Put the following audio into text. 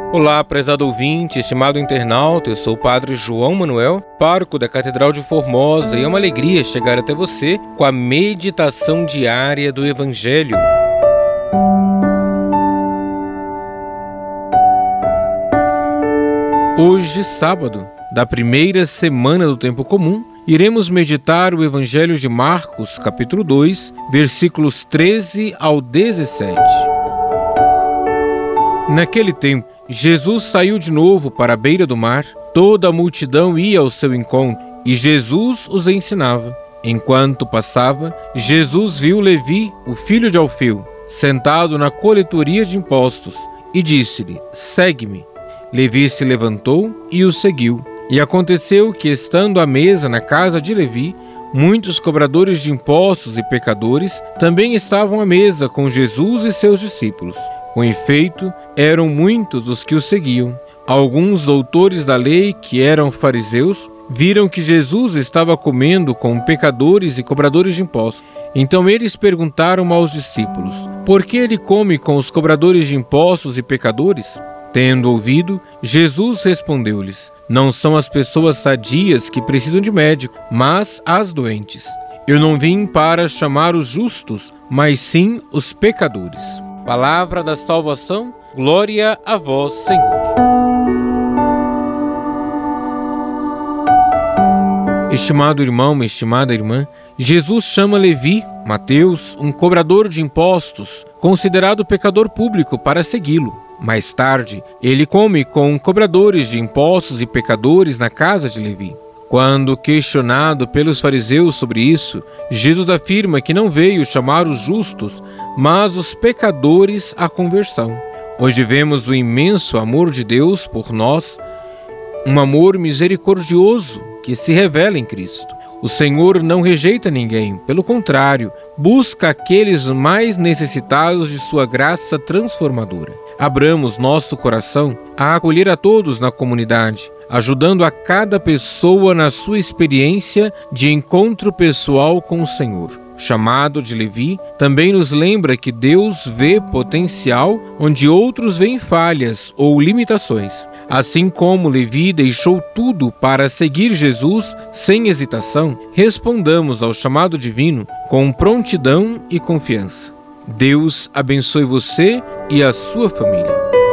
Olá, prezado ouvinte, estimado internauta, eu sou o Padre João Manuel, pároco da Catedral de Formosa, e é uma alegria chegar até você com a meditação diária do Evangelho. Hoje, sábado, da primeira semana do Tempo Comum, iremos meditar o Evangelho de Marcos, capítulo 2, versículos 13 ao 17. Naquele tempo, Jesus saiu de novo para a beira do mar. Toda a multidão ia ao seu encontro e Jesus os ensinava. Enquanto passava, Jesus viu Levi, o filho de Alfeu, sentado na coletoria de impostos e disse-lhe: "Segue-me." Levi se levantou e o seguiu. E aconteceu que, estando à mesa na casa de Levi, muitos cobradores de impostos e pecadores também estavam à mesa com Jesus e seus discípulos. Com efeito, eram muitos os que o seguiam. Alguns doutores da lei, que eram fariseus, viram que Jesus estava comendo com pecadores e cobradores de impostos. Então eles perguntaram aos discípulos: "Por que ele come com os cobradores de impostos e pecadores?" Tendo ouvido, Jesus respondeu-lhes: "Não são as pessoas sadias que precisam de médico, mas as doentes. Eu não vim para chamar os justos, mas sim os pecadores." Palavra da salvação, glória a vós, Senhor. Estimado irmão, estimada irmã, Jesus chama Levi, Mateus, um cobrador de impostos, considerado pecador público, para segui-lo. Mais tarde, ele come com cobradores de impostos e pecadores na casa de Levi. Quando questionado pelos fariseus sobre isso, Jesus afirma que não veio chamar os justos, mas os pecadores à conversão. Hoje vemos o imenso amor de Deus por nós, um amor misericordioso que se revela em Cristo. O Senhor não rejeita ninguém, pelo contrário, busca aqueles mais necessitados de sua graça transformadora. Abramos nosso coração a acolher a todos na comunidade, ajudando a cada pessoa na sua experiência de encontro pessoal com o Senhor. O chamado de Levi também nos lembra que Deus vê potencial onde outros veem falhas ou limitações. Assim como Levi deixou tudo para seguir Jesus sem hesitação, respondamos ao chamado divino com prontidão e confiança. Deus abençoe você e a sua família.